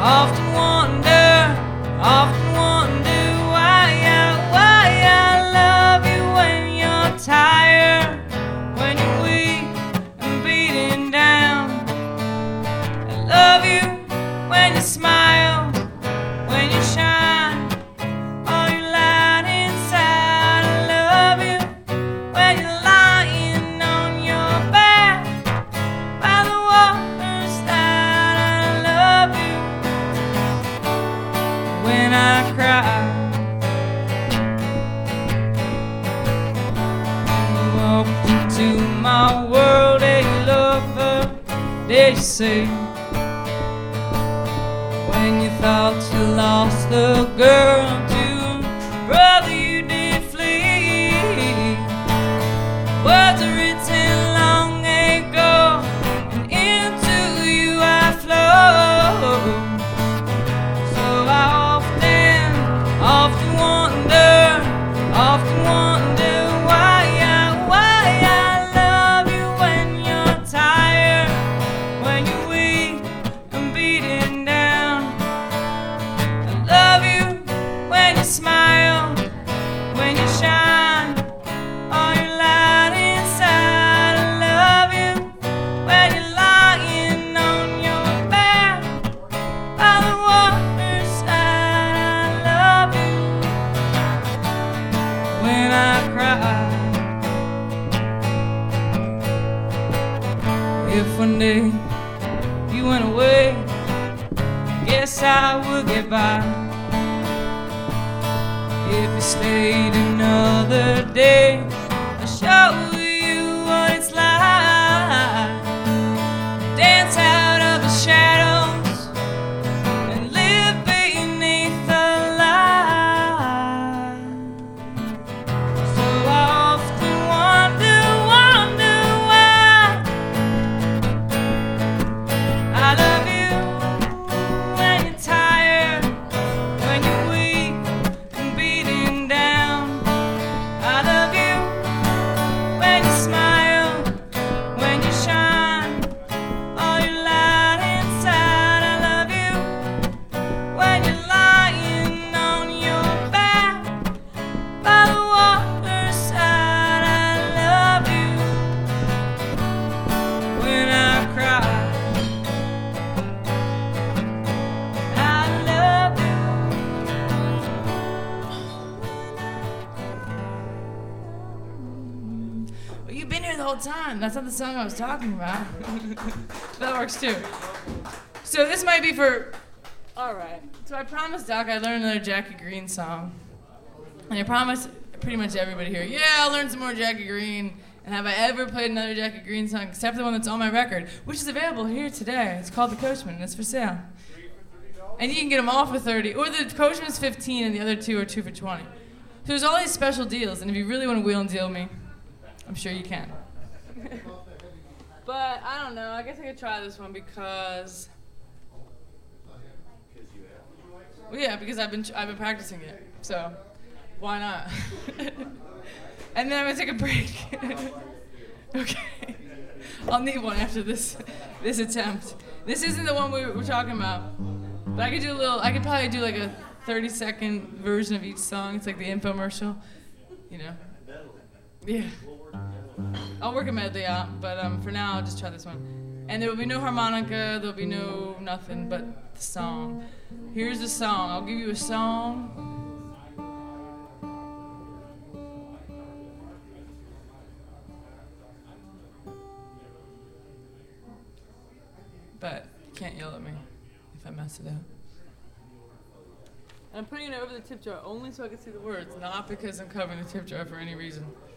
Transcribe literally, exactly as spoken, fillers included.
Often wonder, often wonder why I, why I love you when you're tired, when you're weak and beaten down. I love you when you smile, when you shine, oh you light inside. I love you when you're lying on your back by the waterside. I love you when I cry. You walked into my world, a lover, did you say? When you thought you lost the girl to brother, you did flee. Words are written long ago, and into you I flow. So I often, often wonder, often wonder why I, why I love you when you're tired, when you're weak and beaten down. I love you when you smile, when you shine, oh you light inside. I love you when you're lying on your back by the waterside. I love you when I cry. If one day you went away, guess I would get by. If you stayed another day, I'll show you what it's like. Dance out of the shadows and live beneath the light. So I often wonder, wonder why I love you when you're tired, when you're weak and beaten down. I love you when you smile, when you shine, oh you light inside. I love you when you're lying on your back by the waterside. I love you when I cry. I love you. Well, you've been here the whole time. That's not the song I was talking about. That works too. So this might be for. All right. So I promised Doc I'd learn another Jackie Green song, and I promised pretty much everybody here, yeah, I'll learn some more Jackie Green. And have I ever played another Jackie Green song except for the one that's on my record, which is available here today? It's called The Coachman, and it's for sale. And you can get them all for thirty, or the Coachman's fifteen, and the other two are two for twenty. So there's all these special deals, and if you really want to wheel and deal me, I'm sure you can. But I don't know. I guess I could try this one because. Well, yeah, because I've been I've been practicing it, so why not? And then I'm gonna take a break. Okay. I'll need one after this this attempt. This isn't the one we were talking about, but I could do a little. I could probably do like a thirty second version of each song. It's like the infomercial, you know. Yeah. I'll work a medley out, but um, for now I'll just try this one. And there will be no harmonica. There'll be no nothing but the song. Here's the song. I'll give you a song. But you can't yell at me if I mess it up. And I'm putting it over the tip jar only so I can see the words, not because I'm covering the tip jar for any reason.